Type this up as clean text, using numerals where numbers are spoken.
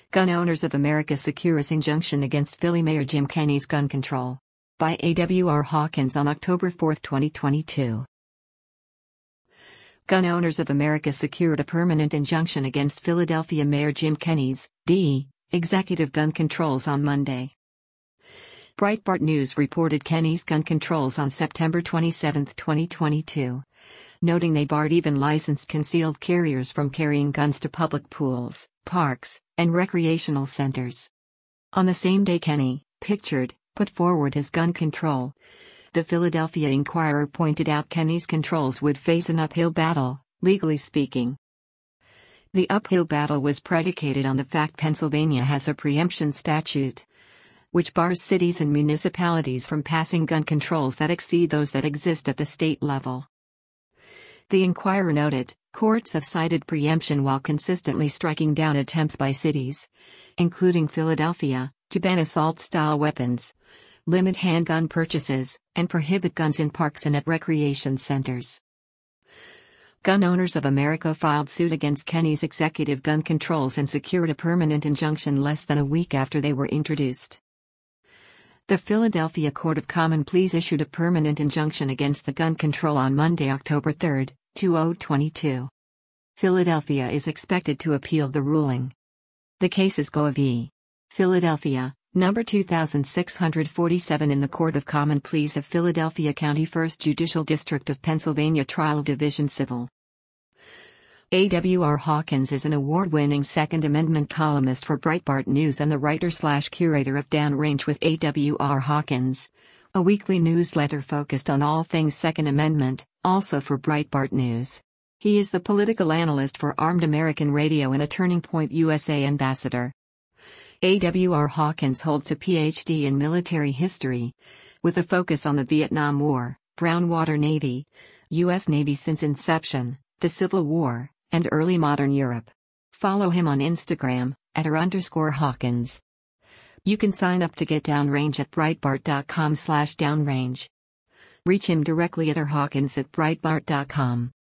Gun Owners of America secures injunction against Philly Mayor Jim Kenney's gun control. By A.W.R. Hawkins on October 4, 2022. Gun Owners of America secured a permanent injunction against Philadelphia Mayor Jim Kenney's executive gun controls on Monday. Breitbart News reported Kenney's gun controls on September 27, 2022, noting they barred even licensed concealed carriers from carrying guns to public pools, parks, and recreational centers. On the same day Kenney, put forward his gun control. The Philadelphia Inquirer pointed out Kenney's controls would face an uphill battle, legally speaking. The uphill battle was predicated on the fact Pennsylvania has a preemption statute, which bars cities and municipalities from passing gun controls that exceed those that exist at the state level. The Inquirer noted, courts have cited preemption while consistently striking down attempts by cities, including Philadelphia, to ban assault-style weapons, limit handgun purchases, and prohibit guns in parks and at recreation centers. Gun Owners of America filed suit against Kenney's executive gun controls and secured a permanent injunction less than a week after they were introduced. The Philadelphia Court of Common Pleas issued a permanent injunction against the gun control on Monday, October 3, 2022. Philadelphia is expected to appeal the ruling. The case is Goa v. Philadelphia, number 2647 in the Court of Common Pleas of Philadelphia County, 1st Judicial District of Pennsylvania Trial Division Civil. A.W.R. Hawkins is an award-winning Second Amendment columnist for Breitbart News and the writer/curator of Downrange with A.W.R. Hawkins, a weekly newsletter focused on all things Second Amendment, also for Breitbart News. He is the political analyst for Armed American Radio and a Turning Point USA ambassador. A.W.R. Hawkins holds a Ph.D. in military history, with a focus on the Vietnam War, Brown Water Navy, U.S. Navy since inception, the Civil War, and early modern Europe. Follow him on Instagram, @r_Hawkins. You can sign up to get Downrange at Breitbart.com/downrange. Reach him directly at rhawkins@breitbart.com.